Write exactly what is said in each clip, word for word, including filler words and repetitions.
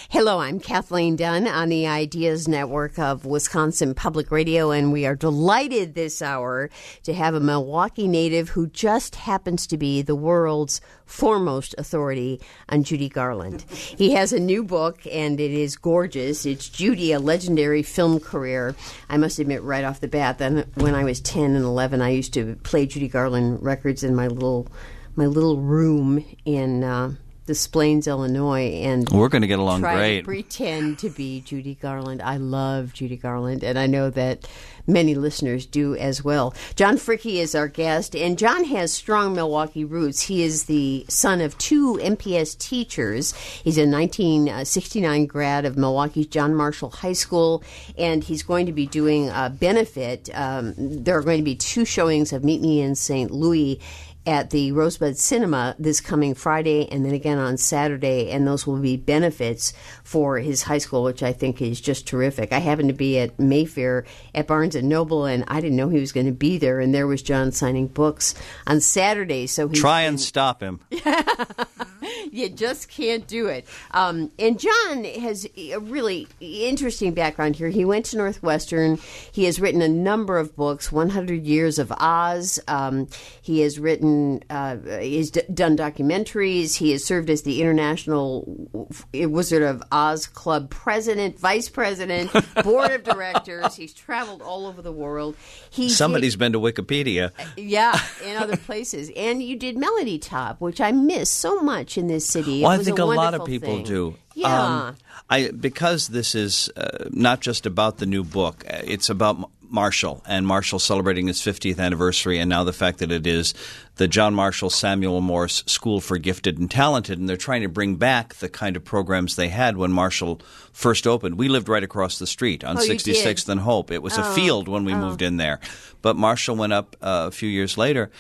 Hello, I'm Kathleen Dunn on the Ideas Network of Wisconsin Public Radio, and we are delighted this hour to have a Milwaukee native who just happens to be the world's foremost authority on Judy Garland. He has a new book, and it is gorgeous. It's Judy, a Legendary Film Career. I must admit right off the bat that when I was ten and eleven, I used to play Judy Garland records in my little my little room in uh, Des Plaines, Illinois, and we're going to get along try great. To pretend to be Judy Garland. I love Judy Garland, and I know that many listeners do as well. John Fricke is our guest, and John has strong Milwaukee roots. He is the son of two M P S teachers. He's a nineteen sixty-nine grad of Milwaukee's John Marshall High School, and he's going to be doing a benefit. Um, there are going to be two showings of Meet Me in Saint Louis at the Rosebud Cinema this coming Friday and then again on Saturday, and those will be benefits for his high school, which I think is just terrific. I happened to be at Mayfair at Barnes and Noble, and I didn't know he was going to be there, and there was John signing books on Saturday. So he's Try been, and stop him. You just can't do it. Um, and John has a really interesting background here. He went to Northwestern. He has written a number of books, one hundred Years of Oz. Um, he has written, uh, he's d- done documentaries. He has served as the International Wizard of Oz Club president, vice president, board of directors. He's traveled all over the world. He Somebody's did, been to Wikipedia. Yeah, in other places. And you did Melody Top, which I miss so much in this city. Well, it I was think a, a lot of wonderful people thing. do. Yeah. Um, I because this is uh, not just about the new book. It's about M- Marshall and Marshall celebrating his fiftieth anniversary, and now the fact that it is the John Marshall Samuel Morse School for Gifted and Talented, and they're trying to bring back the kind of programs they had when Marshall first opened. We lived right across the street on Oh, you sixty-sixth did? and Hope. It was Oh. a field when we Oh. moved in there, but Marshall went up uh, a few years later.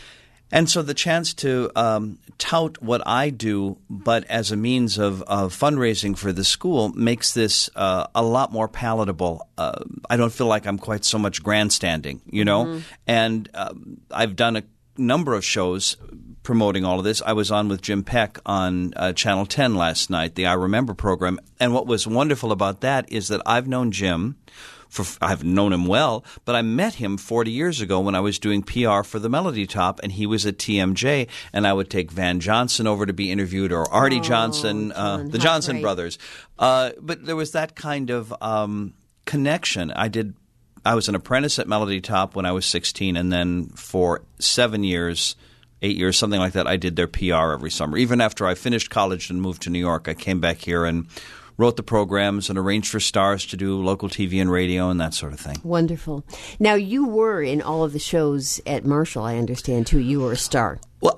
And so the chance to um, tout what I do, but as a means of, of fundraising for the school, makes this uh, a lot more palatable. Uh, I don't feel like I'm quite so much grandstanding, you know. Mm-hmm. And uh, I've done a number of shows promoting all of this. I was on with Jim Peck on uh, Channel ten last night, the I Remember program. And what was wonderful about that is that I've known Jim For, I've known him well, but I met him forty years ago when I was doing P R for the Melody Top, and he was at T M J, and I would take Van Johnson over to be interviewed, or Artie oh, Johnson, uh, John, the Johnson great. brothers. Uh, but there was that kind of um, connection. I did. I was an apprentice at Melody Top when I was sixteen, and then for seven years, eight years, something like that, I did their P R every summer. Even after I finished college and moved to New York, I came back here and wrote the programs and arranged for stars to do local T V and radio and that sort of thing. Wonderful. Now, you were in all of the shows at Marshall, I understand, too. You were a star. Well,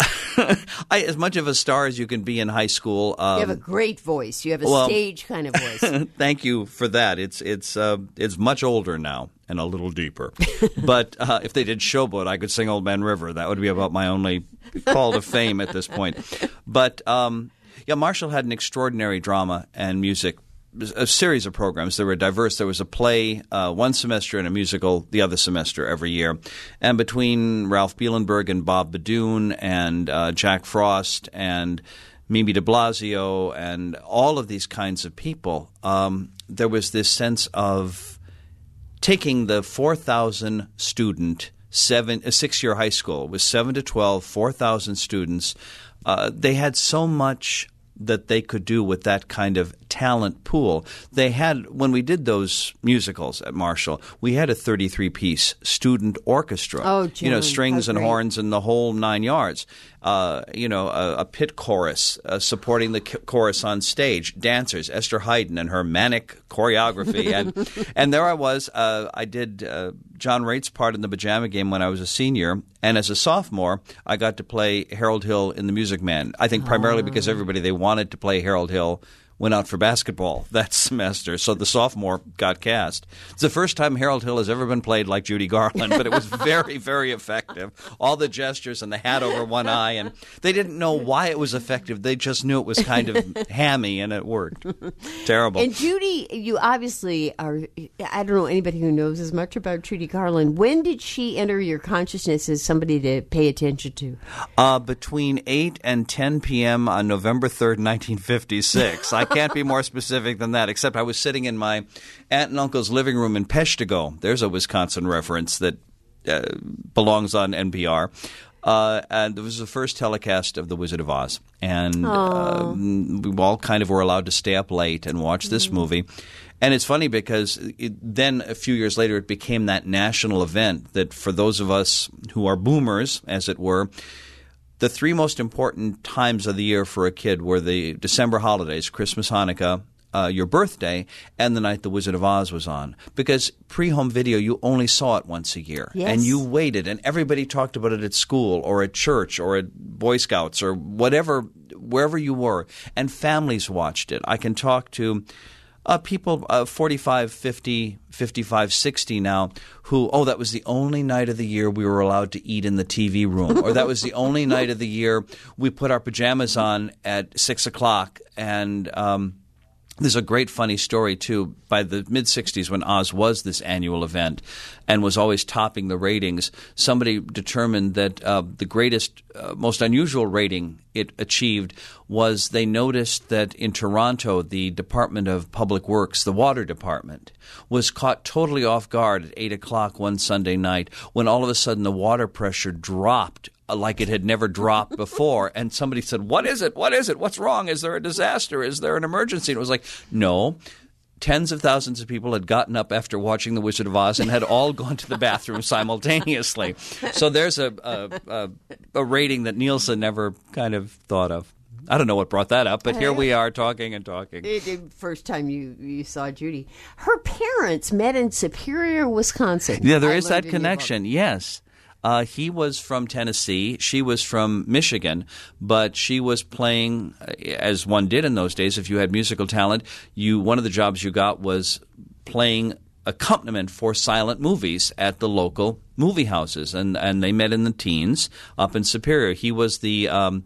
I, as much of a star as you can be in high school. Um, you have a great voice. You have a well, stage kind of voice. Thank you for that. It's it's uh, it's much older now and a little deeper. But uh, if they did Showboat, I could sing Old Man River. That would be about my only call to fame at this point. But um, yeah, Marshall had an extraordinary drama and music, a series of programs. They were diverse. There was a play uh, one semester and a musical the other semester every year. And between Ralph Bielenberg and Bob Badoon and uh, Jack Frost and Mimi de Blasio and all of these kinds of people, um, there was this sense of taking the four thousand student seven a six-year high school. It was seven to twelve, four thousand students. Uh, they had so much that they could do with that kind of talent pool. They had, when we did those musicals at Marshall, we had a thirty-three piece student orchestra. Oh, John, you know, strings how and great. horns and the whole nine yards. Uh, you know, a, a pit chorus uh, supporting the c- chorus on stage, dancers, Esther Hayden and her manic choreography. and and there I was. Uh, I did uh, John Rait's part in the Pajama Game when I was a senior. And as a sophomore, I got to play Harold Hill in The Music Man. I think primarily because everybody they wanted to play Harold Hill went out for basketball that semester, so the sophomore got cast. It's the first time Harold Hill has ever been played like Judy Garland, but it was very, very effective. All the gestures and the hat over one eye, and they didn't know why it was effective. They just knew it was kind of hammy, and it worked. Terrible. And Judy, you obviously are, I don't know anybody who knows as much about Judy Garland. When did she enter your consciousness as somebody to pay attention to? Uh, between eight and ten p.m. on November third, nineteen fifty-six. I can't be more specific than that, except I was sitting in my aunt and uncle's living room in Peshtigo. There's a Wisconsin reference that uh, belongs on N P R. Uh, and it was the first telecast of The Wizard of Oz. And uh, we all kind of were allowed to stay up late and watch this mm. movie. And it's funny because it, then a few years later it became that national event that for those of us who are boomers, as it were, the three most important times of the year for a kid were the December holidays, Christmas, Hanukkah, uh, your birthday, and the night The Wizard of Oz was on. Because pre-home video, you only saw it once a year. Yes. And you waited, and everybody talked about it at school or at church or at Boy Scouts or whatever, wherever you were. And families watched it. I can talk to Uh, people uh, forty-five, fifty, fifty-five, sixty now who, oh, that was the only night of the year we were allowed to eat in the T V room. Or that was the only night of the year we put our pajamas on at six o'clock. And um, there's a great funny story, too. By the mid-sixties, when Oz was this annual event and was always topping the ratings, somebody determined that uh, the greatest, uh, most unusual rating it achieved was they noticed that in Toronto, the Department of Public Works, the water department, was caught totally off guard at eight o'clock one Sunday night when all of a sudden the water pressure dropped like it had never dropped before. And somebody said, what is it? What is it? What's wrong? Is there a disaster? Is there an emergency? And it was like, no. Tens of thousands of people had gotten up after watching The Wizard of Oz and had all gone to the bathroom simultaneously. So there's a, a, a, a rating that Nielsen never kind of thought of. I don't know what brought that up, but here we are talking and talking. The, the first time you, you saw Judy. Her parents met in Superior, Wisconsin. Yeah, there I is that connection, yes. Uh, he was from Tennessee. She was from Michigan, but she was playing, as one did in those days. If you had musical talent, you one of the jobs you got was playing accompaniment for silent movies at the local movie houses, and and they met in the teens up in Superior. He was the um,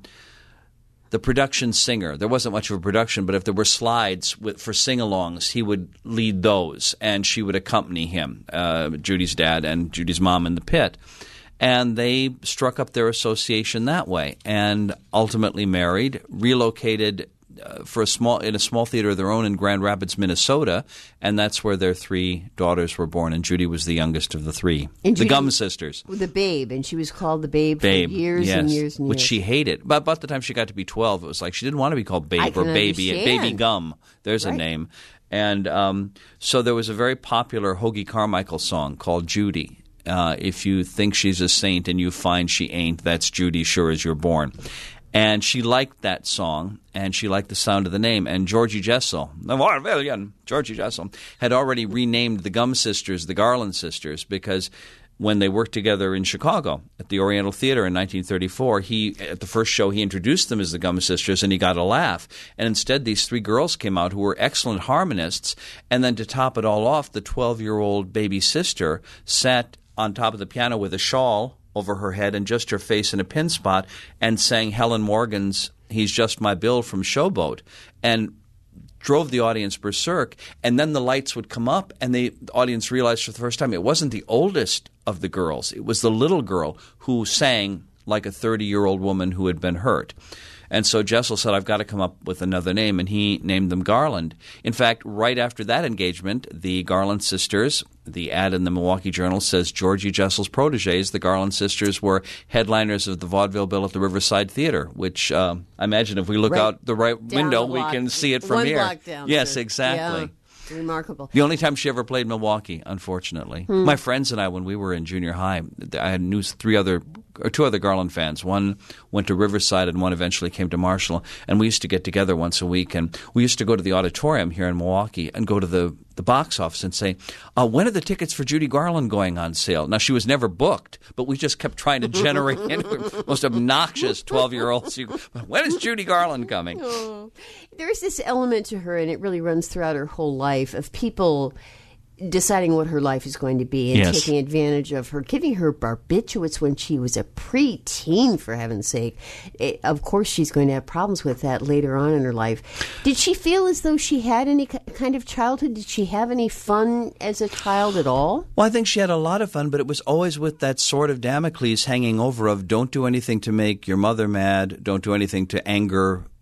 the production singer. There wasn't much of a production, but if there were slides with, for sing-alongs, he would lead those, and she would accompany him, uh, Judy's dad and Judy's mom in the pit. And they struck up their association that way and ultimately married, relocated uh, for a small in a small theater of their own in Grand Rapids, Minnesota, and that's where their three daughters were born. And Judy was the youngest of the three, and the Judy, Gum sisters. The Babe, and she was called the Babe, Babe for years yes, and years and years. which she hated. But about the time she got to be twelve, it was like she didn't want to be called Babe or Baby. Understand. Baby Gum. There's right. a name. And um, so there was a very popular Hoagie Carmichael song called Judy. Uh, if you think she's a saint and you find she ain't, that's Judy, sure as you're born. And she liked that song, and she liked the sound of the name. And Georgie Jessel, the Vaudevillian, Georgie Jessel, had already renamed the Gum sisters the Garland sisters because when they worked together in Chicago at the Oriental Theater in nineteen thirty-four, he at the first show he introduced them as the Gum sisters, and he got a laugh. And instead, these three girls came out who were excellent harmonists. And then to top it all off, the twelve-year-old baby sister sat on top of the piano with a shawl over her head and just her face in a pin spot and sang Helen Morgan's He's Just My Bill from Showboat and drove the audience berserk. And then the lights would come up and the audience realized for the first time it wasn't the oldest of the girls. It was the little girl who sang like a thirty-year-old woman who had been hurt. And so Jessel said, I've got to come up with another name, and he named them Garland. In fact, right after that engagement, the Garland sisters, the ad in the Milwaukee Journal says Georgie Jessel's protégés, the Garland sisters, were headliners of the vaudeville bill at the Riverside Theater, which uh, I imagine if we look right out the right window, we can see it from One here. block down, yes, so, exactly. Yeah. Remarkable. The only time she ever played Milwaukee, unfortunately. Hmm. My friends and I, when we were in junior high, I knew three other or two other Garland fans. One went to Riverside and one eventually came to Marshall. And we used to get together once a week. And we used to go to the auditorium here in Milwaukee and go to the, the box office and say, uh, when are the tickets for Judy Garland going on sale? Now, she was never booked, but we just kept trying to generate most obnoxious twelve-year-olds. When is Judy Garland coming? Oh. There's this element to her, and it really runs throughout her whole life, of people deciding what her life is going to be and yes. taking advantage of her, giving her barbiturates when she was a preteen, for heaven's sake. It, of course, she's going to have problems with that later on in her life. Did she feel as though she had any kind of childhood? Did she have any fun as a child at all? Well, I think she had a lot of fun, but it was always with that sword of Damocles hanging over of don't do anything to make your mother mad, don't do anything to anger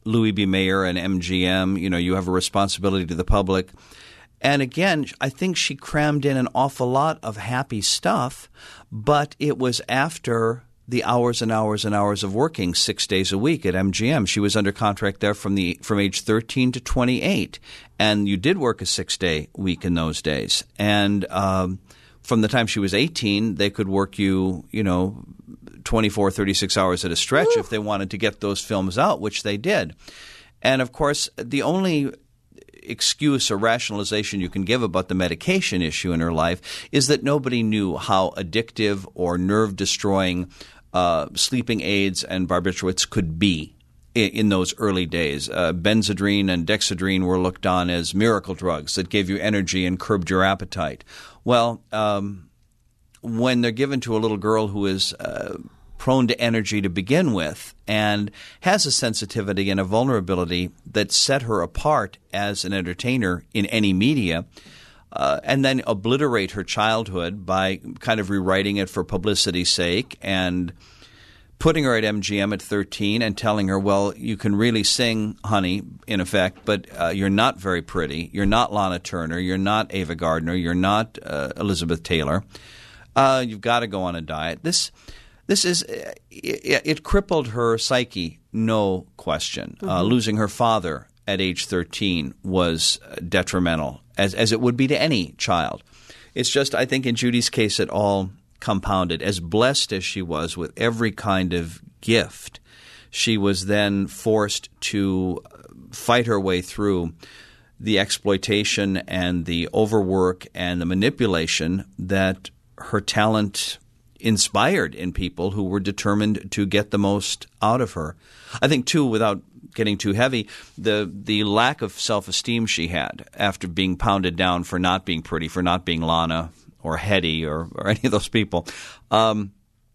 Louis B. Mayer and M G M. You know, you have a responsibility to the public. And again, I think she crammed in an awful lot of happy stuff, but it was after the hours and hours and hours of working six days a week at M G M. She was under contract there from the from age thirteen to twenty-eight, and you did work a six-day week in those days. And um, from the time she was eighteen, they could work you, you know, twenty-four, thirty-six hours at a stretch Ooh. If they wanted to get those films out, which they did. And of course, the only excuse or rationalization you can give about the medication issue in her life is that nobody knew how addictive or nerve-destroying uh, sleeping aids and barbiturates could be in, in those early days. Uh, Benzedrine and Dexedrine were looked on as miracle drugs that gave you energy and curbed your appetite. Well, um, when they're given to a little girl who is uh, prone to energy to begin with and has a sensitivity and a vulnerability that set her apart as an entertainer in any media, uh, and then obliterate her childhood by kind of rewriting it for publicity's sake and putting her at M G M at thirteen and telling her, well, you can really sing, honey, in effect, but uh, you're not very pretty. You're not Lana Turner. You're not Ava Gardner. You're not uh, Elizabeth Taylor. Uh, you've got to go on a diet. This This is it, it crippled her psyche, no question. Mm-hmm. Uh, losing her father at age thirteen was detrimental, as as it would be to any child. It's just, I think, in Judy's case, it all compounded. As blessed as she was with every kind of gift, she was then forced to fight her way through the exploitation and the overwork and the manipulation that her talent inspired in people who were determined to get the most out of her. I think, too, without getting too heavy, the the lack of self-esteem she had after being pounded down for not being pretty, for not being Lana or Hetty or, or any of those people, um,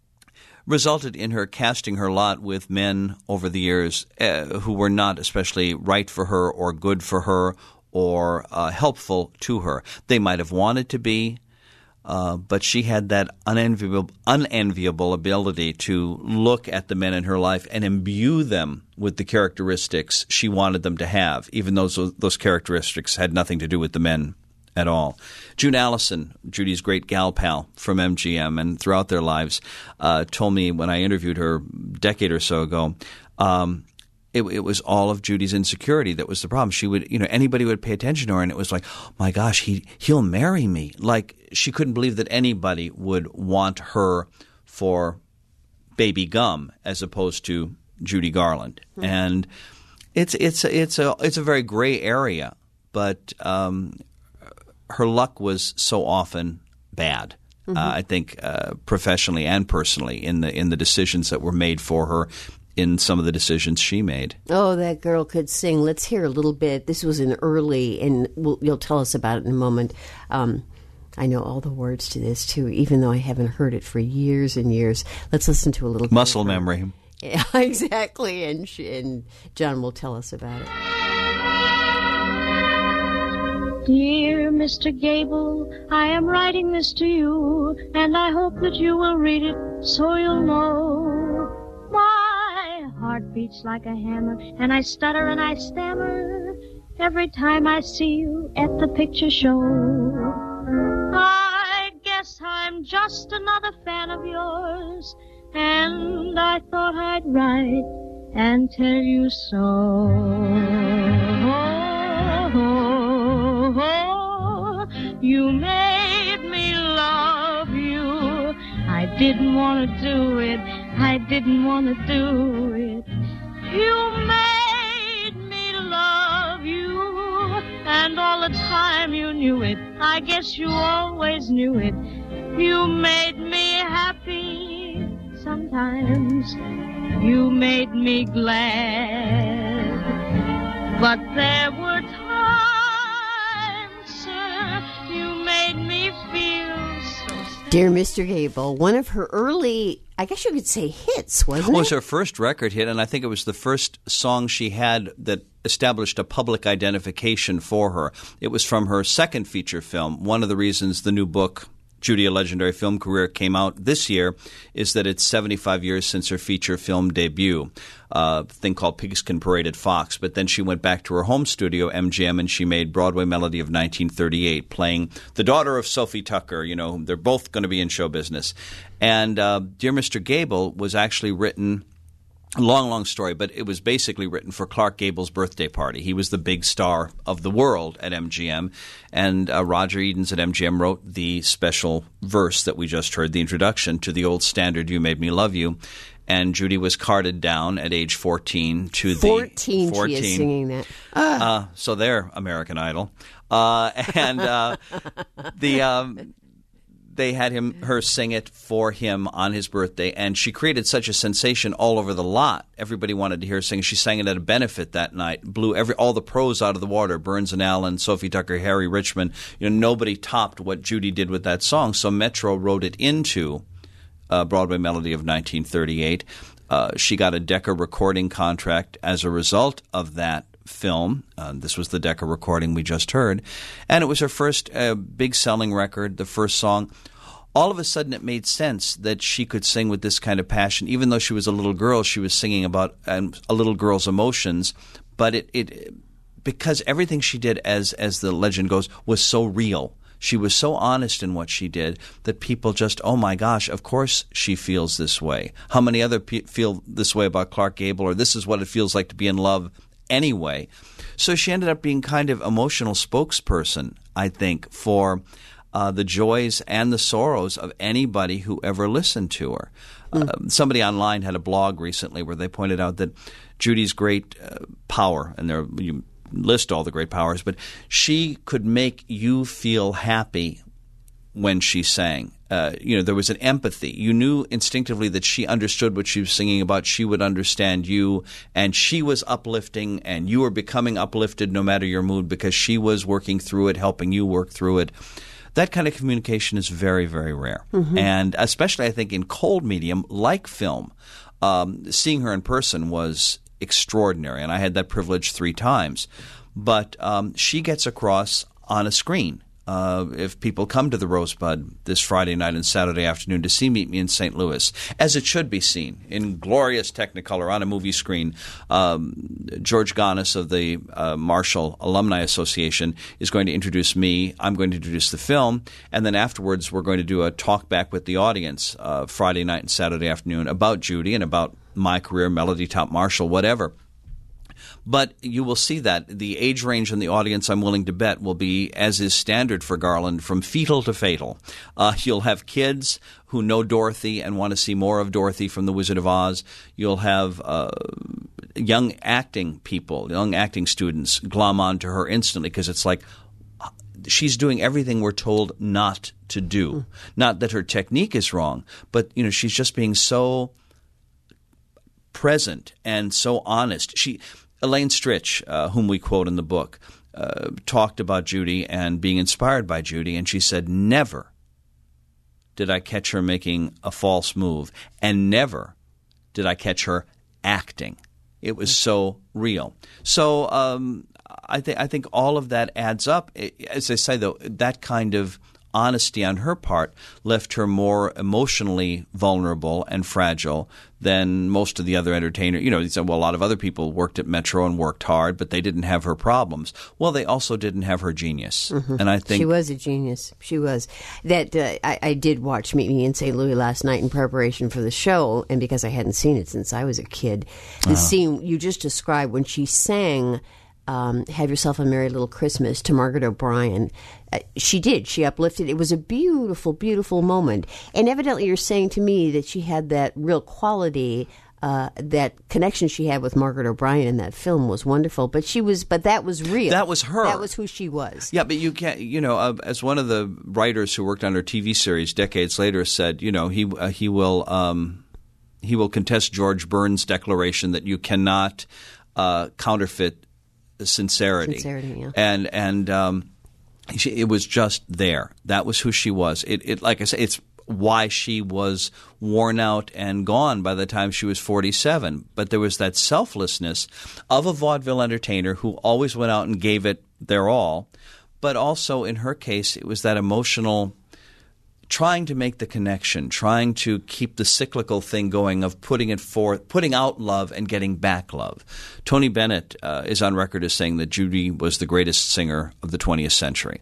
resulted in her casting her lot with men over the years uh, who were not especially right for her or good for her or uh, helpful to her. They might have wanted to be, Uh, but she had that unenviable, unenviable ability to look at the men in her life and imbue them with the characteristics she wanted them to have, even though those, those characteristics had nothing to do with the men at all. June Allison, Judy's great gal pal from M G M, and throughout their lives, uh, told me when I interviewed her a decade or so ago, um, It, it was all of Judy's insecurity that was the problem. She would, you know, anybody would pay attention to her, and it was like, oh my gosh, he he'll marry me. Like, she couldn't believe that anybody would want her for baby gum as opposed to Judy Garland. Mm-hmm. And it's it's it's a it's a very gray area, but um, her luck was so often bad. Mm-hmm. Uh, I think uh, professionally and personally in the in the decisions that were made for her, in some of the decisions she made. Oh, that girl could sing. Let's hear a little bit. This was an early, and we'll, you'll tell us about it in a moment. Um, I know all the words to this, too, even though I haven't heard it for years and years. Let's listen to a little bit. Muscle memory. Yeah, exactly, and, she, and John will tell us about it. Dear Mister Gable, I am writing this to you, and I hope that you will read it so you'll know. My heart beats like a hammer, and I stutter and I stammer every time I see you at the picture show. I guess I'm just another fan of yours, and I thought I'd write and tell you so. Oh, oh, oh, you made me love you. I didn't want to do it. I didn't want to do it. You made me love you, and all the time you knew it. I guess you always knew it. You made me happy sometimes. You made me glad. But there were times, sir, you made me feel so sad. Dear Mister Gable, one of her early, I guess you could say, hits, wasn't it? It was her first record hit, and I think it was the first song she had that established a public identification for her. It was from her second feature film, one of the reasons the new book, Judy, A Legendary Film Career, came out this year is that it's seventy-five years since her feature film debut, uh, a thing called Pigskin Parade at Fox. But then she went back to her home studio, M G M, and she made Broadway Melody of nineteen thirty-eight, playing the daughter of Sophie Tucker. You know, they're both going to be in show business. And uh, Dear Mister Gable was actually written – a long, long story, but it was basically written for Clark Gable's birthday party. He was the big star of the world at M G M, and uh, Roger Edens at M G M wrote the special verse that we just heard, the introduction to the old standard, You Made Me Love You. And Judy was carted down at age fourteen to the fourteen. fourteen, she is singing that. Ah. Uh, so they're American Idol. Uh, and uh, the... Um, They had him, her sing it for him on his birthday, and she created such a sensation all over the lot. Everybody wanted to hear her sing. She sang it at a benefit that night, blew every all the pros out of the water. Burns and Allen, Sophie Tucker, Harry Richmond. You know, nobody topped what Judy did with that song. So Metro wrote it into uh, Broadway Melody of nineteen thirty-eight. Uh, she got a Decca recording contract as a result of that film. Uh, this was the Decca recording we just heard. And it was her first uh, big selling record, the first song. All of a sudden it made sense that she could sing with this kind of passion. Even though she was a little girl, she was singing about um, a little girl's emotions. But it, it because everything she did, as as the legend goes, was so real. She was so honest in what she did that people just, oh my gosh, of course she feels this way. How many other people feel this way about Clark Gable, or this is what it feels like to be in love anyway? So she ended up being kind of emotional spokesperson, I think, for uh, the joys and the sorrows of anybody who ever listened to her. Mm. Uh, somebody online had a blog recently where they pointed out that Judy's great uh, power, and there you list all the great powers, but she could make you feel happy when she sang. Uh, you know, there was an empathy. You knew instinctively that she understood what she was singing about. She would understand you, and she was uplifting, and you were becoming uplifted no matter your mood because she was working through it, helping you work through it. That kind of communication is very, very rare. Mm-hmm. And especially, I think, in cold medium like film, um, seeing her in person was extraordinary, and I had that privilege three times. But um, she gets across on a screen. Uh, if people come to the Rosebud this Friday night and Saturday afternoon to see Meet Me in Saint Louis, as it should be seen, in glorious Technicolor on a movie screen, um, George Ganis of the uh, Marshall Alumni Association is going to introduce me. I'm going to introduce the film, and then afterwards we're going to do a talk back with the audience uh, Friday night and Saturday afternoon about Judy and about my career, Melody Top Marshall, whatever. But you will see that the age range in the audience, I'm willing to bet, will be, as is standard for Garland, from fetal to fatal. Uh, you'll have kids who know Dorothy and want to see more of Dorothy from The Wizard of Oz. You'll have uh, young acting people, young acting students glom onto her instantly because it's like she's doing everything we're told not to do. Mm. Not that her technique is wrong, but you know she's just being so present and so honest. She Elaine Stritch, uh, whom we quote in the book, uh, talked about Judy and being inspired by Judy, and she said, never did I catch her making a false move, and never did I catch her acting. It was so real. So um, I, th- I think all of that adds up. As I say, though, that kind of honesty on her part left her more emotionally vulnerable and fragile than most of the other entertainers. You know, he said, well, a lot of other people worked at Metro and worked hard, but they didn't have her problems. Well, they also didn't have her genius. Mm-hmm. And I think she was a genius. She was. That uh, I, I did watch Meet Me in Saint Louis last night in preparation for the show, and because I hadn't seen it since I was a kid, the uh-huh. scene you just described when she sang Um, Have Yourself a Merry Little Christmas to Margaret O'Brien. Uh, she did. She uplifted. It was a beautiful, beautiful moment. And evidently you're saying to me that she had that real quality, uh, that connection she had with Margaret O'Brien in that film was wonderful. But she was, but that was real. That was her. That was who she was. Yeah, but you can't, you know, uh, as one of the writers who worked on her T V series decades later said, you know, he, uh, he will, um, he will contest George Burns' declaration that you cannot, uh, counterfeit sincerity. Sincerity, yeah. And and um, she, it was just there. That was who she was. It, it like I said, it's why she was worn out and gone by the time she was forty-seven. But there was that selflessness of a vaudeville entertainer who always went out and gave it their all. But also in her case, it was that emotional. trying to make the connection, trying to keep the cyclical thing going of putting it forth, putting out love and getting back love. Tony Bennett uh, is on record as saying that Judy was the greatest singer of the twentieth century.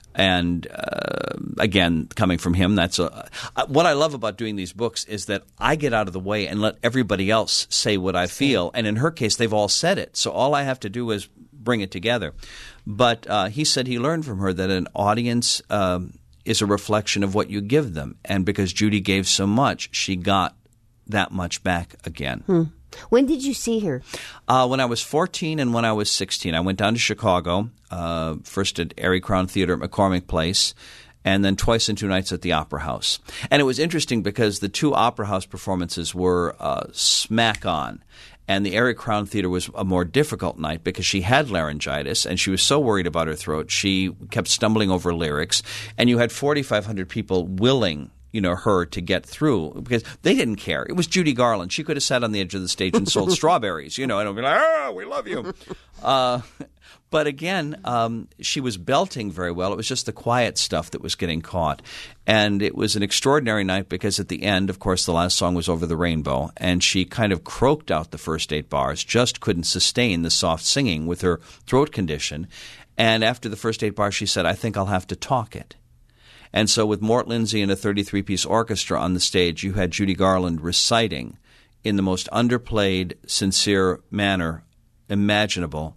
And uh, again, coming from him, that's a, uh, what I love about doing these books is that I get out of the way and let everybody else say what I feel. And in her case, they've all said it. So all I have to do is bring it together. But uh, he said he learned from her that an audience um, is a reflection of what you give them. And because Judy gave so much, she got that much back again. Hmm. When did you see her? Uh, when I was fourteen and when I was sixteen. I went down to Chicago, uh, first at Erie Crown Theater at McCormick Place, and then twice in two nights at the Opera House. And it was interesting because the two Opera House performances were uh, smack on. And the Erie Crown Theater was a more difficult night because she had laryngitis and she was so worried about her throat. She kept stumbling over lyrics. And you had forty-five hundred people willing you know, her to get through because they didn't care. It was Judy Garland. She could have sat on the edge of the stage and sold strawberries, you know, and be like, oh, we love you. Uh, but again, um, she was belting very well. It was just the quiet stuff that was getting caught. And it was an extraordinary night because at the end, of course, the last song was Over the Rainbow, and she kind of croaked out the first eight bars, just couldn't sustain the soft singing with her throat condition. And after the first eight bars, she said, I think I'll have to talk it. And so with Mort Lindsay and a thirty-three piece orchestra on the stage, you had Judy Garland reciting in the most underplayed, sincere manner imaginable,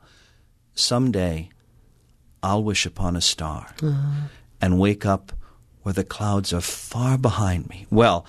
someday I'll wish upon a star uh-huh. and wake up where the clouds are far behind me. Well,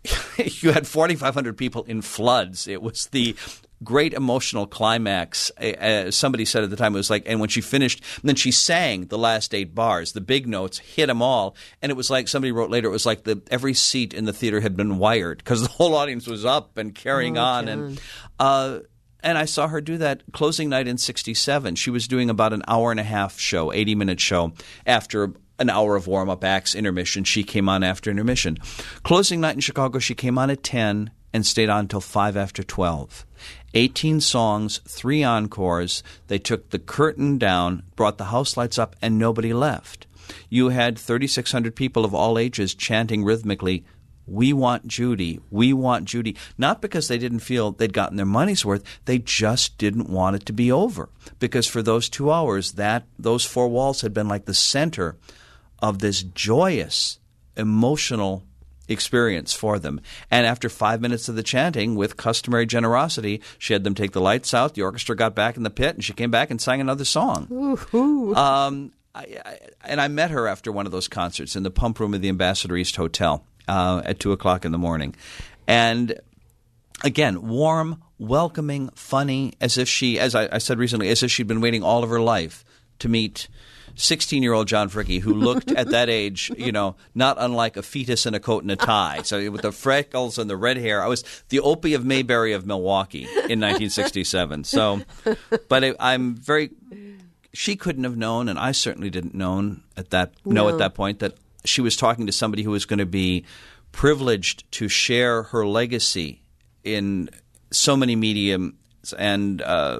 you had forty-five hundred people in floods. It was the great emotional climax. Uh, somebody said at the time, it was like, and when she finished, and then she sang the last eight bars, the big notes, hit them all, and it was like, somebody wrote later, it was like the every seat in the theater had been wired because the whole audience was up and carrying oh, on. John. And uh, and I saw her do that closing night in sixty-seven. She was doing about an hour and a half show, eighty-minute show, after an hour of warm-up acts, intermission. She came on after intermission. Closing night in Chicago, she came on at ten and stayed on until five after twelve. eighteen songs, three encores. They took the curtain down, brought the house lights up, and nobody left. You had thirty-six hundred people of all ages chanting rhythmically, we want Judy, we want Judy. Not because they didn't feel they'd gotten their money's worth. They just didn't want it to be over. Because for those two hours, that those four walls had been like the center of this joyous, emotional experience for them. And after five minutes of the chanting, with customary generosity, she had them take the lights out. The orchestra got back in the pit, and she came back and sang another song. Ooh, um, I, I, and I met her after one of those concerts in the pump room of the Ambassador East Hotel uh, at two o'clock in the morning. And again, warm, welcoming, funny, as if she, as I, I said recently, as if she'd been waiting all of her life to meet sixteen-year-old John Fricke, who looked at that age, you know, not unlike a fetus in a coat and a tie. So with the freckles and the red hair, I was the Opie of Mayberry of Milwaukee in nineteen sixty-seven. So, but it, I'm very. She couldn't have known, and I certainly didn't known at that know no. at that point that she was talking to somebody who was going to be privileged to share her legacy in so many mediums and. Uh,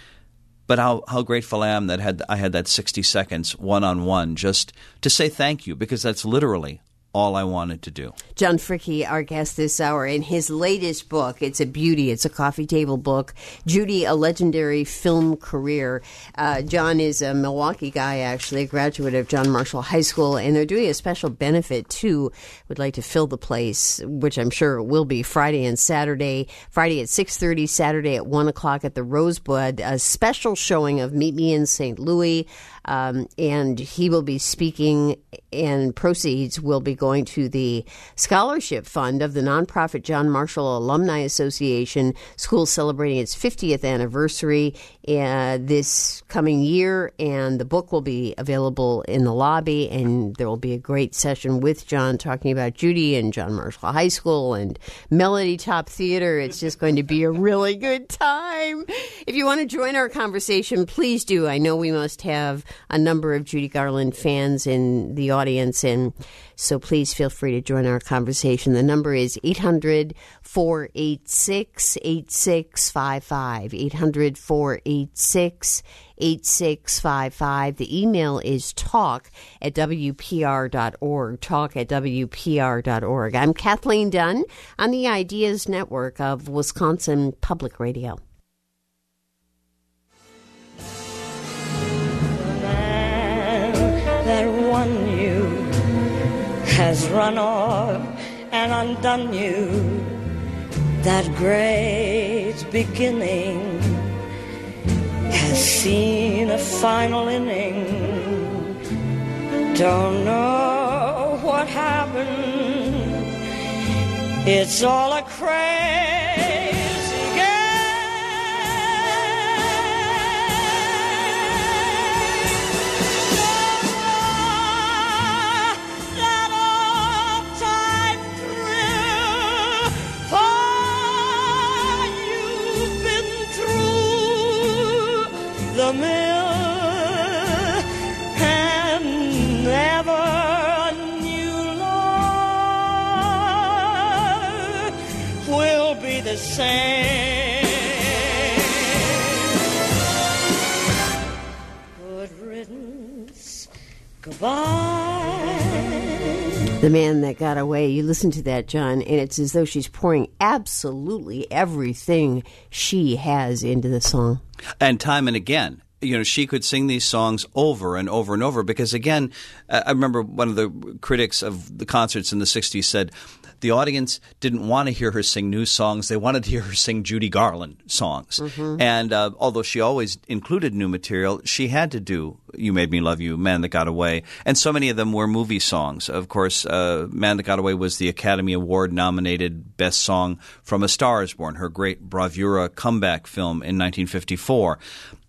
But how, how grateful I am that had I had that sixty seconds one-on-one just to say thank you, because that's literally all I wanted to do. John Fricke, our guest this hour, in his latest book, it's a beauty. It's a coffee table book, Judy, A Legendary Film Career. Uh, John is a Milwaukee guy, actually, a graduate of John Marshall High School, and they're doing a special benefit, too. Would like to fill the place, which I'm sure it will be Friday and Saturday. Friday at six thirty, Saturday at one o'clock at the Rosebud. A special showing of Meet Me in Saint Louis. Um, and he will be speaking, and proceeds will be going to the scholarship fund of the nonprofit John Marshall Alumni Association, school celebrating its fiftieth anniversary uh, this coming year. And the book will be available in the lobby, and there will be a great session with John talking about Judy and John Marshall High School and Melody Top Theater. It's just going to be a really good time. If you want to join our conversation, please do. I know we must have a number of Judy Garland fans in the audience, and so please feel free to join our conversation. The number is eight hundred, four eight six, eight six five five, eight hundred, four eight six, eight six five five. The email is talk at W P R dot org, talk at W P R dot org. I'm Kathleen Dunn on the Ideas Network of Wisconsin Public Radio. The man that won you has run off and undone you. That great beginning has seen a final inning. Don't know what happened. It's all a crazy game. That all-time thrill, for you've been through the mill and never a new love will be the same. Good riddance, goodbye. The Man That Got Away. You listen to that, John, and it's as though she's pouring absolutely everything she has into the song. And time and again, you know, she could sing these songs over and over and over because, again, I remember one of the critics of the concerts in the sixties said the audience didn't want to hear her sing new songs. They wanted to hear her sing Judy Garland songs. Mm-hmm. And uh, although she always included new material, she had to do You Made Me Love You, Man That Got Away. And so many of them were movie songs. Of course, uh, Man That Got Away was the Academy Award-nominated Best Song from A Star Is Born, her great bravura comeback film in nineteen fifty-four.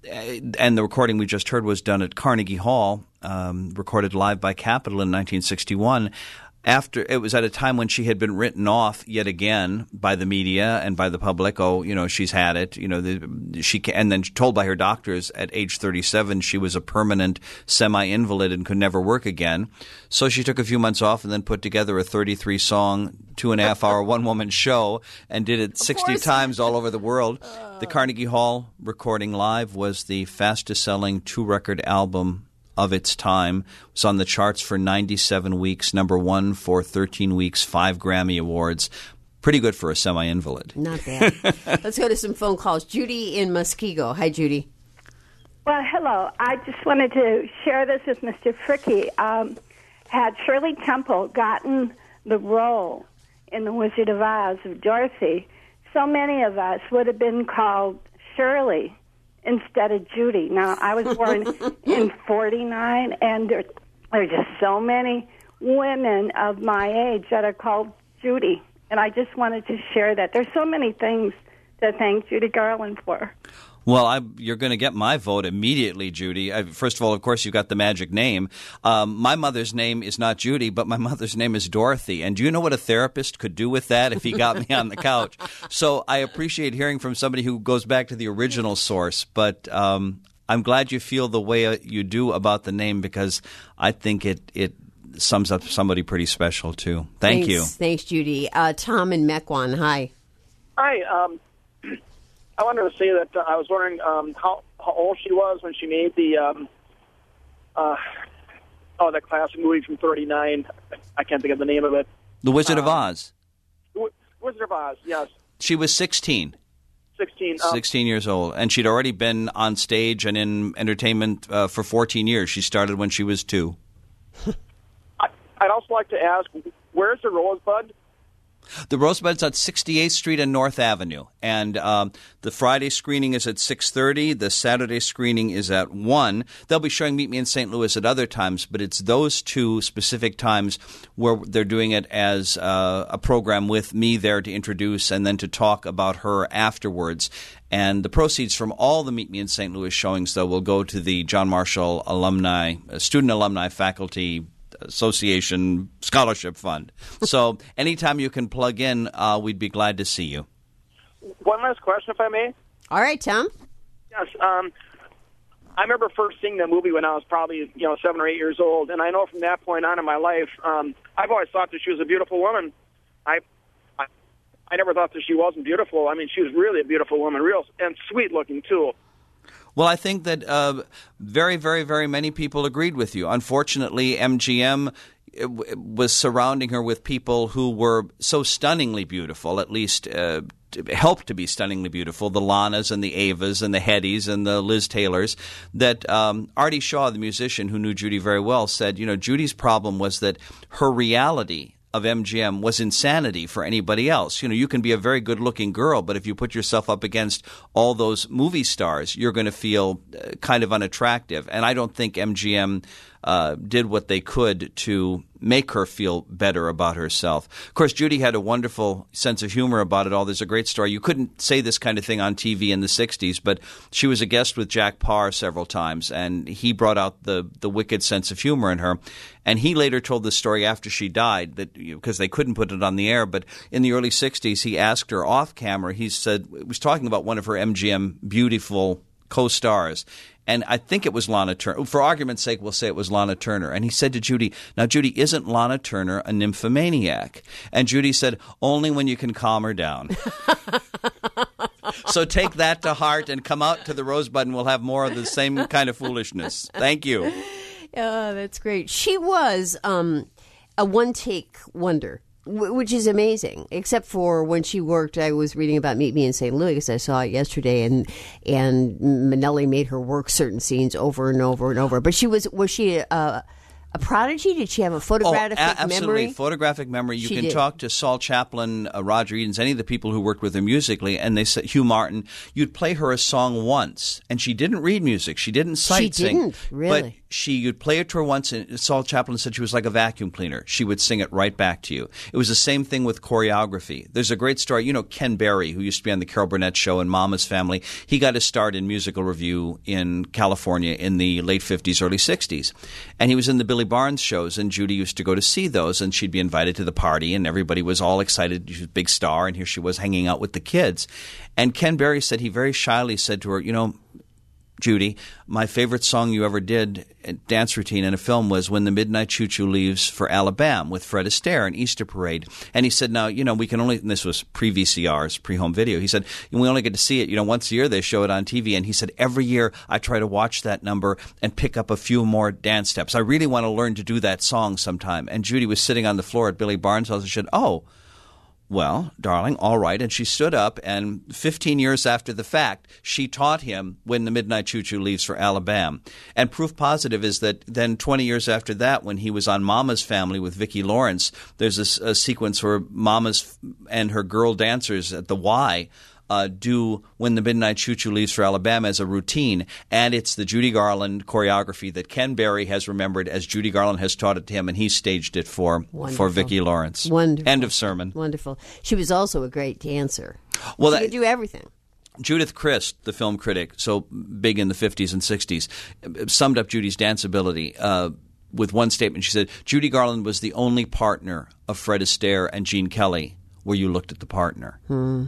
And the recording we just heard was done at Carnegie Hall, um, recorded live by Capitol in nineteen sixty-one. After it was at a time when she had been written off yet again by the media and by the public. Oh, you know, she's had it. You know, the, she and then told by her doctors at age thirty-seven she was a permanent semi-invalid and could never work again. So she took a few months off and then put together a thirty-three song, two and a half hour one woman show and did it sixty times all over the world. The Carnegie Hall recording live was the fastest selling two record album of its time. It was on the charts for ninety-seven weeks, number one for thirteen weeks, five Grammy Awards. Pretty good for a semi-invalid. Not bad. Let's go to some phone calls. Judy in Muskego. Hi, Judy. Well, hello. I just wanted to share this with Mister Fricke. Um, had Shirley Temple gotten the role in The Wizard of Oz of Dorothy, so many of us would have been called Shirley instead of Judy. Now, I was born in forty-nine, and there, there are just so many women of my age that are called Judy. And I just wanted to share that. There's so many things to thank Judy Garland for. Well, I, you're going to get my vote immediately, Judy. I, first of all, of course, you've got the magic name. Um, my mother's name is not Judy, but my mother's name is Dorothy. And do you know what a therapist could do with that if he got me on the couch? So I appreciate hearing from somebody who goes back to the original source. But um, I'm glad you feel the way you do about the name because I think it, it sums up somebody pretty special, too. Thank Thanks, you. Thanks, Judy. Uh, Tom in Mequon. Hi. Hi. Um, I wanted to say that uh, I was wondering um, how, how old she was when she made the um, uh, oh that classic movie from thirty-nine. I can't think of the name of it. The Wizard uh, of Oz. W- Wizard of Oz, yes. She was sixteen. sixteen. Um, sixteen years old. And she'd already been on stage and in entertainment uh, for fourteen years. She started when she was two. I, I'd also like to ask, where's the Rosebud? The Rosebud's at sixty-eighth Street and North Avenue, and um, the Friday screening is at six thirty. The Saturday screening is at one. They'll be showing Meet Me in Saint Louis at other times, but it's those two specific times where they're doing it as uh, a program with me there to introduce and then to talk about her afterwards. And the proceeds from all the Meet Me in Saint Louis showings, though, will go to the John Marshall Alumni, uh, Student Alumni Faculty Association Scholarship Fund. So anytime you can plug in, uh, we'd be glad to see you. One last question, if I may. All right, Tom. Yes. Um, I remember first seeing the movie when I was probably, you know, seven or eight years old, and I know from that point on in my life, um, I've always thought that she was a beautiful woman. I, I, I never thought that she wasn't beautiful. I mean, she was really a beautiful woman, real and sweet looking too. Well, I think that uh, very, very, very many people agreed with you. Unfortunately, M G M was surrounding her with people who were so stunningly beautiful, at least uh, helped to be stunningly beautiful, the Lanas and the Avas and the Hettys and the Liz Taylors, that um, Artie Shaw, the musician who knew Judy very well, said, you know, Judy's problem was that her reality of M G M was insanity for anybody else. You know, you can be a very good-looking girl, but if you put yourself up against all those movie stars, you're going to feel uh, kind of unattractive. And I don't think M G M uh, did what they could to make her feel better about herself. Of course, Judy had a wonderful sense of humor about it all. There's a great story. You couldn't say this kind of thing on T V in the sixties, but she was a guest with Jack Parr several times, and he brought out the, the wicked sense of humor in her. And he later told the story after she died, that because they couldn't put it on the air, but in the early sixties, he asked her off camera, he said, he was talking about one of her M G M beautiful co-stars, and I think it was Lana Turner. For argument's sake, we'll say it was Lana Turner. And he said to Judy, now, Judy, isn't Lana Turner a nymphomaniac? And Judy said, only when you can calm her down. So take that to heart and come out to the Rosebud, and we'll have more of the same kind of foolishness. Thank you. Oh, that's great. She was um, a one-take wonder, which is amazing, except for when she worked. I was reading about Meet Me in Saint Louis because I saw it yesterday, and and Minnelli made her work certain scenes over and over and over. But she was was she a, a prodigy? Did she have a photographic oh, a- absolutely. memory? Photographic memory. You she can did. talk to Saul Chaplin, uh, Roger Edens, any of the people who worked with her musically, and they said, Hugh Martin, you'd play her a song once, and she didn't read music. She didn't sight She sing. didn't, really? But she, you'd play it to her once, and Saul Chaplin said she was like a vacuum cleaner. She would sing it right back to you. It was the same thing with choreography. There's a great story. You know Ken Berry, who used to be on the Carol Burnett Show and Mama's Family. He got his start in musical review in California in the late fifties, early sixties. And he was in the Billy Barnes shows, and Judy used to go to see those, and she'd be invited to the party, and everybody was all excited. She was a big star, and here she was hanging out with the kids. And Ken Berry said, he very shyly said to her, you know, Judy, my favorite song you ever did, dance routine in a film, was When the Midnight Choo-Choo Leaves for Alabama with Fred Astaire in Easter Parade. And he said, now, you know, we can only, and this was pre-V C Rs, pre-home video, he said, we only get to see it, you know, once a year they show it on T V. And he said, every year I try to watch that number and pick up a few more dance steps. I really want to learn to do that song sometime. And Judy was sitting on the floor at Billy Barnes' house and said, oh, well, darling, all right. And she stood up, and fifteen years after the fact, she taught him When the Midnight Choo-Choo Leaves for Alabama. And proof positive is that then twenty years after that, when he was on Mama's Family with Vicki Lawrence, there's a, a sequence where Mama's and her girl dancers at the Y Uh, do When the Midnight Choo-Choo Leaves for Alabama as a routine, and it's the Judy Garland choreography that Ken Berry has remembered as Judy Garland has taught it to him, and he staged it for Wonderful. for Vicki Lawrence. Wonderful. End of sermon. Wonderful. She was also a great dancer. Well, she that, could do everything. Judith Crist, the film critic, so big in the fifties and sixties, summed up Judy's dance ability uh, with one statement. She said, Judy Garland was the only partner of Fred Astaire and Gene Kelly where you looked at the partner. Hmm.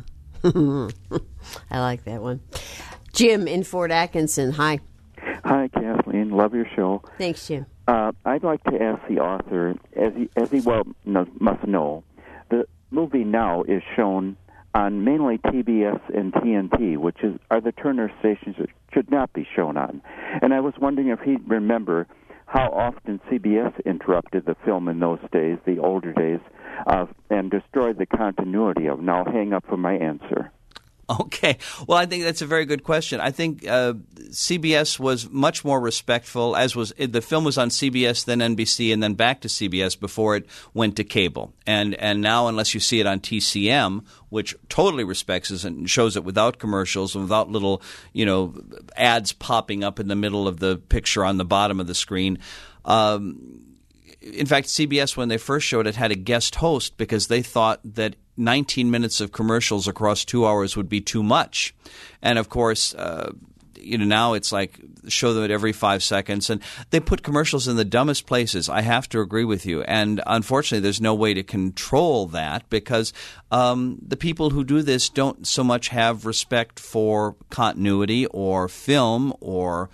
I like that one. Jim in Fort Atkinson. Hi. Hi, Kathleen. Love your show. Thanks, Jim. Uh, I'd like to ask the author, as he, as he well knows, must know, the movie now is shown on mainly T B S and T N T, which is are the Turner stations that should not be shown on. And I was wondering if he'd remember how often C B S interrupted the film in those days, the older days, uh, and destroyed the continuity of. Now, hang up for my answer. Okay. Well, I think that's a very good question. I think uh, C B S was much more respectful, as was the film was on C B S, then N B C, and then back to C B S before it went to cable. And and now, unless you see it on T C M, which totally respects it and shows it without commercials and without little, you know, ads popping up in the middle of the picture on the bottom of the screen. Um, in fact, C B S, when they first showed it, had a guest host because they thought that nineteen minutes of commercials across two hours would be too much. And, of course, uh, you know, now it's like show them it every five seconds. And they put commercials in the dumbest places. I have to agree with you. And, unfortunately, there's no way to control that because um, the people who do this don't so much have respect for continuity or film or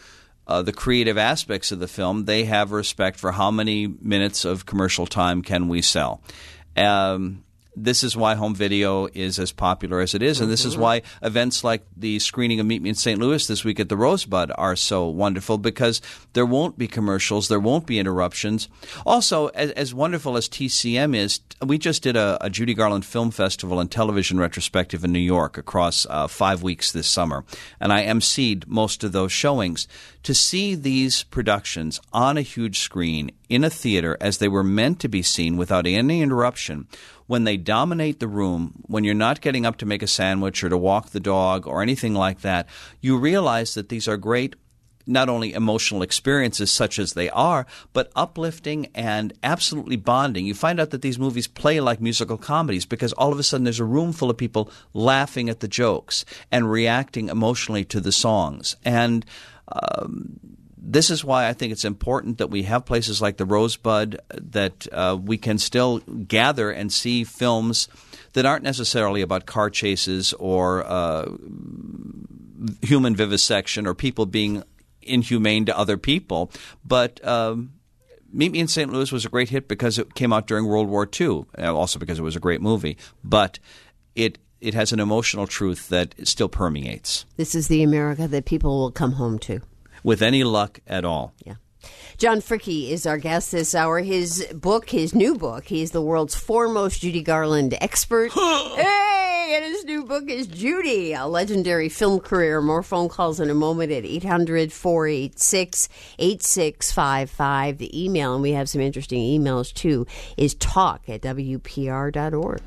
uh, the creative aspects of the film, they have respect for how many minutes of commercial time can we sell. Um, this is why home video is as popular as it is, and this is why events like the screening of Meet Me in Saint Louis this week at the Rosebud are so wonderful, because there won't be commercials, there won't be interruptions. Also, as, as wonderful as T C M is, we just did a, a Judy Garland Film Festival and television retrospective in New York across uh, five weeks this summer, and I emceed most of those showings. To see these productions on a huge screen in a theater as they were meant to be seen without any interruption, when they dominate the room, when you're not getting up to make a sandwich or to walk the dog or anything like that, you realize that these are great, not only emotional experiences such as they are, but uplifting and absolutely bonding. You find out that these movies play like musical comedies because all of a sudden there's a room full of people laughing at the jokes and reacting emotionally to the songs. And um, this is why I think it's important that we have places like the Rosebud, that uh, we can still gather and see films that aren't necessarily about car chases or uh, human vivisection or people being inhumane to other people. But um, Meet Me in Saint Louis was a great hit because it came out during World War Two, also because it was a great movie. But it it has an emotional truth that still permeates. This is the America that people will come home to. With any luck at all. Yeah. John Fricke is our guest this hour. His book, his new book, he's the world's foremost Judy Garland expert. Hey! And his new book is Judy, a legendary film career. More phone calls in a moment at eight hundred, four eight six, eight six five five. The email, and we have some interesting emails too, is talk at W P R dot org.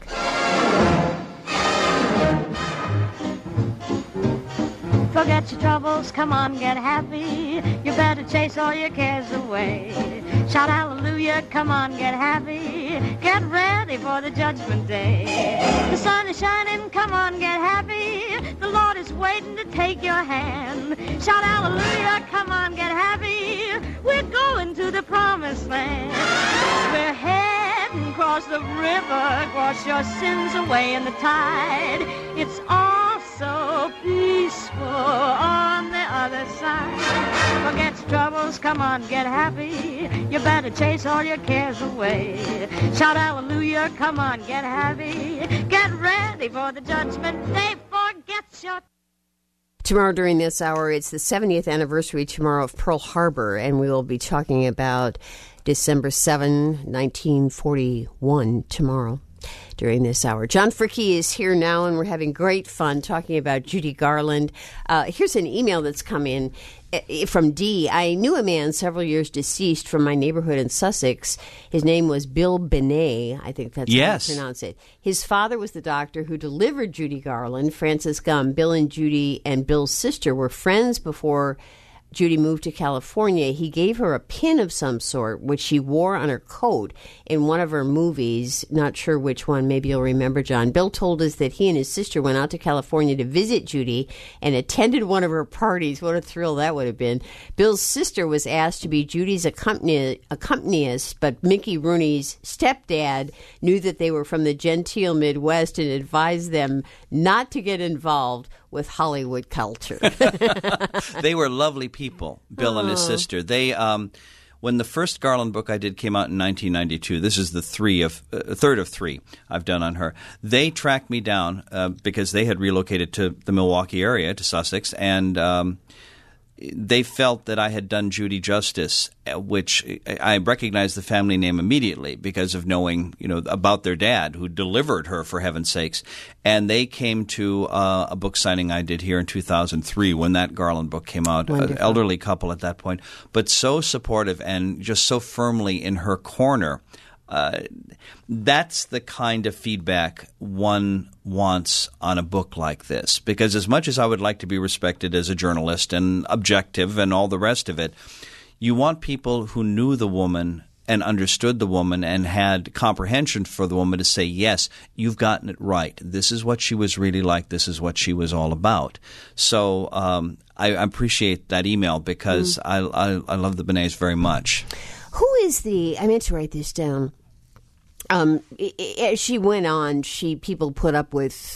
Forget your troubles, come on, get happy. You better chase all your cares away. Shout hallelujah, come on, get happy. Get ready for the judgment day. The sun is shining, come on, get happy. The Lord is waiting to take your hand. Shout hallelujah, come on, get happy. We're going to the promised land. We're heading across the river, wash your sins away in the tide. It's all so peaceful on the other side. Forget your troubles, come on, get happy. You better chase all your cares away. Shout hallelujah, come on, get happy. Get ready for the judgment day. Forget your... Tomorrow during this hour, it's the seventieth anniversary tomorrow of Pearl Harbor, and we will be talking about December seventh, nineteen forty-one tomorrow. During this hour. John Fricke is here now, and we're having great fun talking about Judy Garland. Uh, here's an email that's come in uh, from Dee. I knew a man several years deceased from my neighborhood in Sussex. His name was Bill Benet. I think that's yes. how you pronounce it. His father was the doctor who delivered Judy Garland, Francis Gum. Bill and Judy and Bill's sister were friends before Judy moved to California. He gave her a pin of some sort, which she wore on her coat in one of her movies. Not sure which one. Maybe you'll remember, John. Bill told us that he and his sister went out to California to visit Judy and attended one of her parties. What a thrill that would have been. Bill's sister was asked to be Judy's accompany- accompanist, but Mickey Rooney's stepdad knew that they were from the genteel Midwest and advised them not to get involved with Hollywood culture. They were lovely people, Bill and his sister. They, um, when the first Garland book I did came out in nineteen ninety-two, this is the three of uh, third of three I've done on her. They tracked me down uh, because they had relocated to the Milwaukee area, to Sussex, and um, they felt that I had done Judy justice, which I recognized the family name immediately because of knowing, you know, about their dad who delivered her, for heaven's sakes. And they came to uh, a book signing I did here in two thousand three when that Garland book came out. Wonderful. An elderly couple at that point, but so supportive and just so firmly in her corner. Uh, that's the kind of feedback one wants on a book like this, because as much as I would like to be respected as a journalist and objective and all the rest of it, you want people who knew the woman and understood the woman and had comprehension for the woman to say, yes, you've gotten it right. This is what she was really like. This is what she was all about. So um, I, I appreciate that email because mm. I, I, I love the Benets very much. Who is the – I meant to write this down. Um, as she went on, she people put up with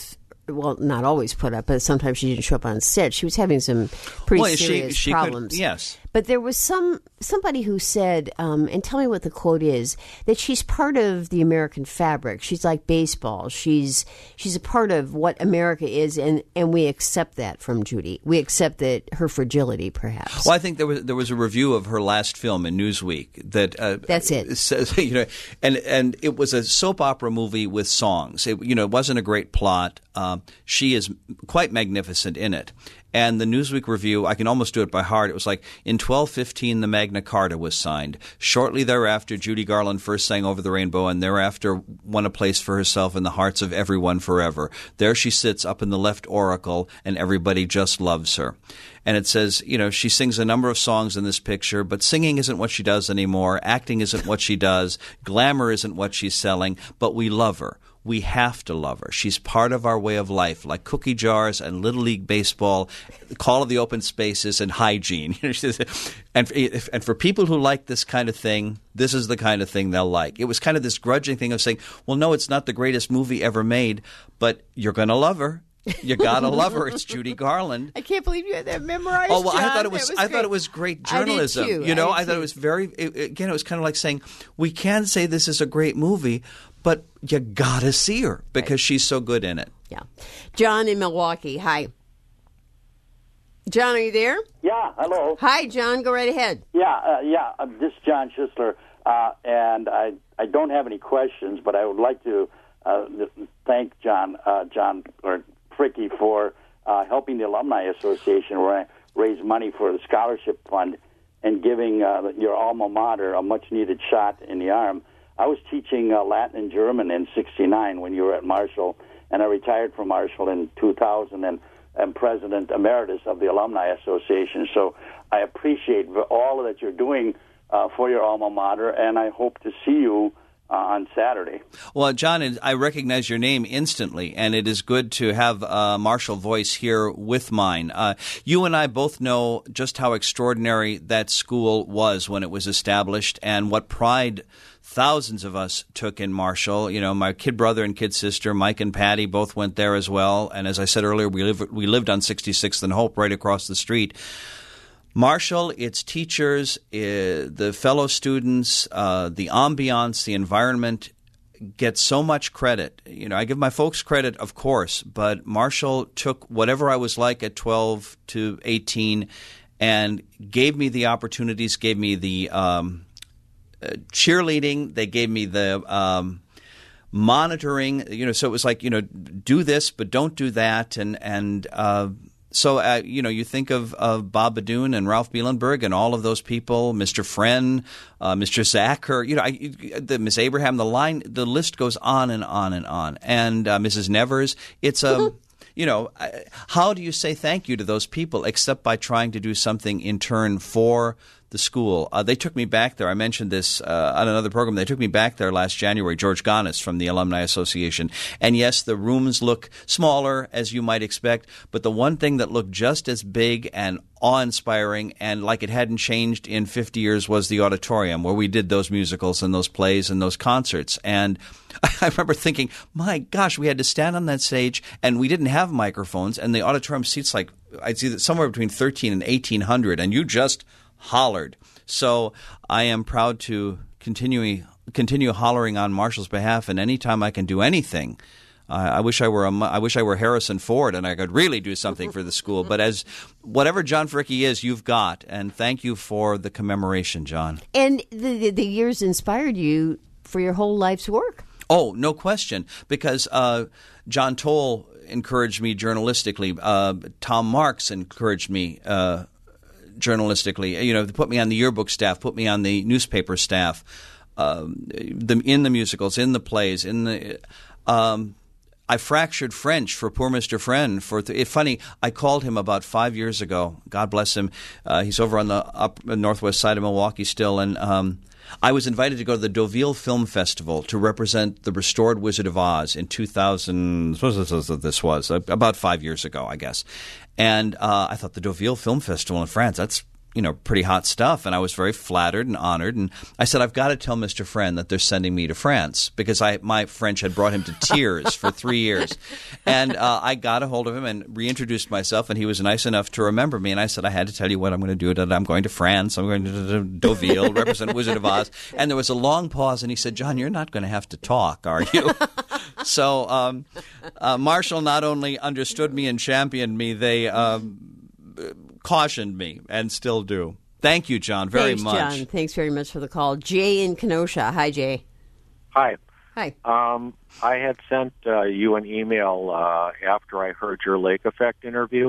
well, not always put up, but sometimes she didn't show up on set. She was having some pretty well, serious she, she problems. Could, yes. But there was some somebody who said, um, and tell me what the quote is, that she's part of the American fabric. She's like baseball. She's she's a part of what America is, and, and we accept that from Judy. We accept that her fragility, perhaps. Well, I think there was there was a review of her last film in Newsweek that uh, that's it. Says, you know, and and it was a soap opera movie with songs. It, you know, it wasn't a great plot. Um, she is quite magnificent in it. And the Newsweek review, I can almost do it by heart. It was like, in twelve fifteen, the Magna Carta was signed. Shortly thereafter, Judy Garland first sang Over the Rainbow, and thereafter won a place for herself in the hearts of everyone forever. There she sits up in the left oracle, and everybody just loves her. And it says, you know, she sings a number of songs in this picture, but singing isn't what she does anymore. Acting isn't what she does. Glamour isn't what she's selling, but we love her. We have to love her. She's part of our way of life, like cookie jars and Little League baseball, Call of the Open Spaces, and hygiene. and, for, and for people who like this kind of thing, this is the kind of thing they'll like. It was kind of this grudging thing of saying, well, no, it's not the greatest movie ever made, but you're going to love her. You gotta love her. It's Judy Garland. I can't believe you had that memorized. Oh well, John. I thought it was. was I great. thought it was great journalism. I did too. You know, I, I thought too. it was very. It, again, it was kind of like saying we can say this is a great movie, but you gotta see her because right. she's so good in it. Yeah, John in Milwaukee. Hi, John. Are you there? Yeah. Hello. Hi, John. Go right ahead. Yeah. Uh, yeah. Uh, this is John Schisler, uh, and I I don't have any questions, but I would like to uh, thank John uh, John or. Fricke for uh, helping the Alumni Association raise money for the scholarship fund and giving uh, your alma mater a much-needed shot in the arm. I was teaching uh, Latin and German in sixty-nine when you were at Marshall, and I retired from Marshall in two thousand and am president emeritus of the Alumni Association. So I appreciate all that you're doing uh, for your alma mater, and I hope to see you Uh, on Saturday. Well, John, I recognize your name instantly, and it is good to have a Marshall voice here with mine. Uh, you and I both know just how extraordinary that school was when it was established and what pride thousands of us took in Marshall. You know, my kid brother and kid sister, Mike and Patty, both went there as well. And as I said earlier, we, live, we lived on sixty-sixth and Hope right across the street. Marshall, its teachers, uh, the fellow students, uh, the ambiance, the environment get so much credit. You know, I give my folks credit, of course, but Marshall took whatever I was like at twelve to eighteen and gave me the opportunities, gave me the um, uh, cheerleading, they gave me the um, monitoring. You know, so it was like, you know, do this, but don't do that, and and. Uh, So, uh, you know, you think of, of Bob Badoon and Ralph Bielenberg and all of those people, Mister Friend, uh, Mister Zacher, you know, I, the Miss Abraham, the line, the list goes on and on and on. And uh, Missus Nevers, it's a, you know, how do you say thank you to those people except by trying to do something in turn for the school? Uh, they took me back there. I mentioned this uh, on another program. They took me back there last January, George Ganis from the Alumni Association. And yes, the rooms look smaller, as you might expect, but the one thing that looked just as big and awe-inspiring and like it hadn't changed in fifty years was the auditorium where we did those musicals and those plays and those concerts. And I remember thinking, my gosh, we had to stand on that stage and we didn't have microphones, and the auditorium seats like, I'd see that somewhere between thirteen and eighteen hundred, and you just hollered. So I am proud to continue continue hollering on Marshall's behalf, and anytime I can do anything, uh, I wish I were a, I wish I were Harrison Ford and I could really do something for the school. But as whatever John Fricke is, you've got, and thank you for the commemoration, John. And the the, the years inspired you for your whole life's work. Oh, no question, because uh, John Toll encouraged me journalistically. Uh, Tom Marks encouraged me uh journalistically, you know, put me on the yearbook staff, put me on the newspaper staff, um, the, in the musicals, in the plays, in the. Um, I fractured French for Poor Mister Friend. For th- it's funny, I called him about five years ago. God bless him. Uh, he's over on the up northwest side of Milwaukee still, and um, I was invited to go to the Deauville Film Festival to represent the restored Wizard of Oz in two thousand. This was about five years ago, I guess. And uh, I thought the Deauville Film Festival in France, that's you know, pretty hot stuff, and I was very flattered and honored. And I said, I've got to tell Mister Friend that they're sending me to France because I my French had brought him to tears for three years. And uh, I got a hold of him and reintroduced myself, and he was nice enough to remember me. And I said, I had to tell you what I'm going to do, that I'm going to France. I'm going to Deauville, represent Wizard of Oz. And there was a long pause, and he said, John, you're not going to have to talk, are you? So um, uh, Marshall not only understood me and championed me, they um, cautioned me and still do. Thank you, John, very Thanks, much. John. Thanks very much for the call. Jay in Kenosha. Hi, Jay. Hi. Hi. Um, I had sent uh, you an email uh, after I heard your Lake Effect interview.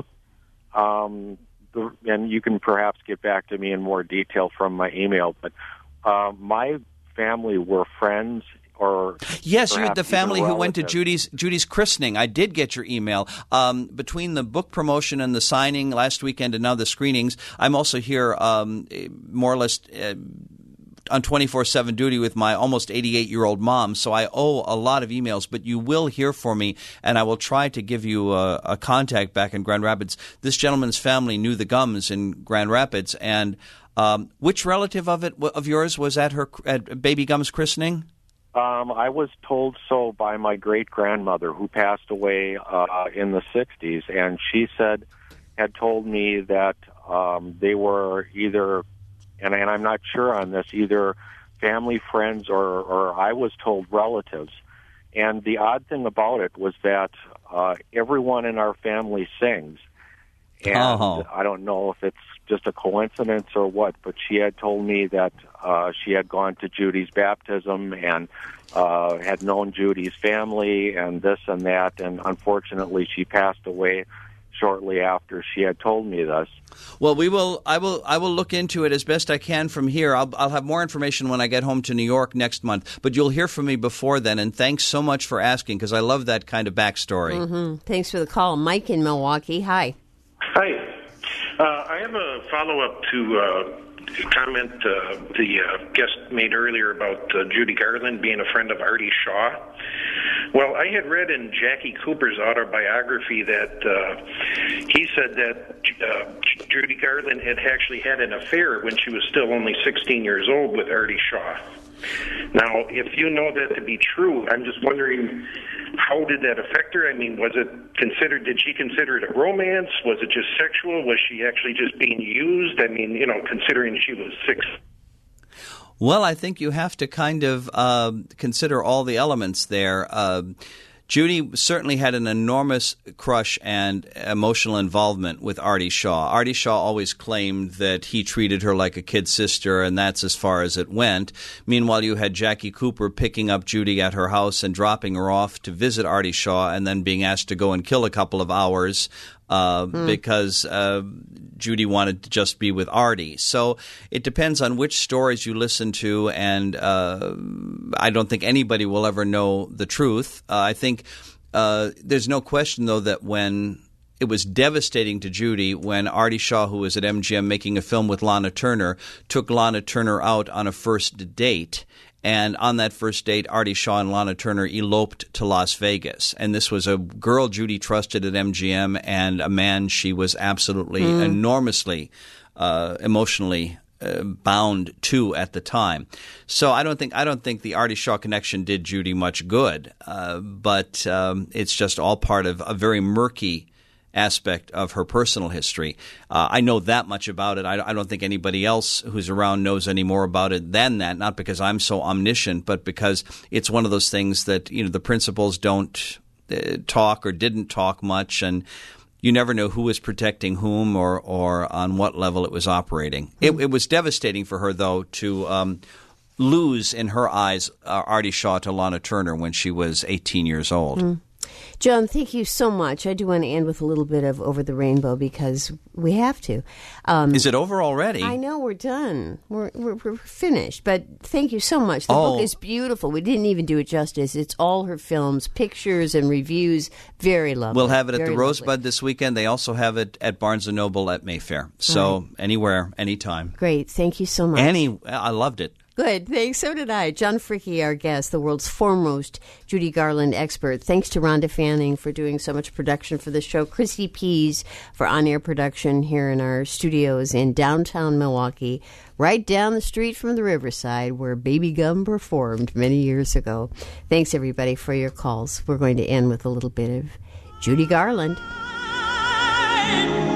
Um, the, and you can perhaps get back to me in more detail from my email. But uh, my family were friends. Or yes, you perhaps the family even who went to relatives. Judy's Judy's christening. I did get your email. Um, between the book promotion and the signing last weekend and now the screenings, I'm also here um, more or less uh, on twenty-four seven duty with my almost eighty-eight-year-old mom, so I owe a lot of emails, but you will hear from me, and I will try to give you a, a contact back in Grand Rapids. This gentleman's family knew the Gums in Grand Rapids, and um, which relative of it of yours was at her at Baby Gum's christening? Um, I was told so by my great-grandmother, who passed away uh, in the sixties, and she said, had told me that um, they were either, and, and I'm not sure on this, either family, friends, or, or I was told relatives. And the odd thing about it was that uh, everyone in our family sings. And oh. I don't know if it's just a coincidence or what, but she had told me that uh, she had gone to Judy's baptism and uh, had known Judy's family and this and that, and unfortunately she passed away shortly after she had told me this. Well, we will. I will. I will look into it as best I can from here. I'll, I'll have more information when I get home to New York next month. But you'll hear from me before then. And thanks so much for asking, because I love that kind of backstory. Mm-hmm. Thanks for the call, Mike in Milwaukee. Hi. Hi. Uh, I have a follow-up to uh, a comment uh, the uh, guest made earlier about uh, Judy Garland being a friend of Artie Shaw. Well, I had read in Jackie Cooper's autobiography that uh, he said that uh, Judy Garland had actually had an affair when she was still only sixteen years old with Artie Shaw. Now, if you know that to be true, I'm just wondering, how did that affect her? I mean, was it considered, did she consider it a romance? Was it just sexual? Was she actually just being used? I mean, you know, considering she was six. Well, I think you have to kind of uh, consider all the elements there. Uh, Judy certainly had an enormous crush and emotional involvement with Artie Shaw. Artie Shaw always claimed that he treated her like a kid sister, and that's as far as it went. Meanwhile, you had Jackie Cooper picking up Judy at her house and dropping her off to visit Artie Shaw, and then being asked to go and kill a couple of hours uh, mm. because uh, Judy wanted to just be with Artie. So it depends on which stories you listen to, and uh, I don't think anybody will ever know the truth. Uh, I think uh, there's no question, though, that when it was devastating to Judy when Artie Shaw, who was at M G M making a film with Lana Turner, took Lana Turner out on a first date. And on that first date, Artie Shaw and Lana Turner eloped to Las Vegas. And this was a girl Judy trusted at M G M and a man she was absolutely mm. enormously uh, emotionally uh, bound to at the time. So I don't think I don't think the Artie Shaw connection did Judy much good. Uh, but um, it's just all part of a very murky aspect of her personal history. Uh, I know that much about it. I, I don't think anybody else who's around knows any more about it than that, not because I'm so omniscient, but because it's one of those things that, you know, the principals don't uh, talk or didn't talk much, and you never know who was protecting whom or, or on what level it was operating. Mm-hmm. It, it was devastating for her, though, to um, lose, in her eyes, uh, Artie Shaw to Lana Turner when she was eighteen years old. Mm. John, thank you so much. I do want to end with a little bit of Over the Rainbow because we have to. Um, Is it over already? I know, we're done. We're, we're, we're finished. But thank you so much. The oh. book is beautiful. We didn't even do it justice. It's all her films, pictures and reviews. Very lovely. We'll have it at Very the lovely. Rosebud this weekend. They also have it at Barnes and Noble at Mayfair. So right. anywhere, anytime. Great. Thank you so much. Any, I loved it. Good. Thanks. So did I. John Fricke, our guest, the world's foremost Judy Garland expert. Thanks to Rhonda Fanning for doing so much production for the show. Christy Pease for on-air production here in our studios in downtown Milwaukee, right down the street from the Riverside where Baby Gum performed many years ago. Thanks, everybody, for your calls. We're going to end with a little bit of Judy Garland.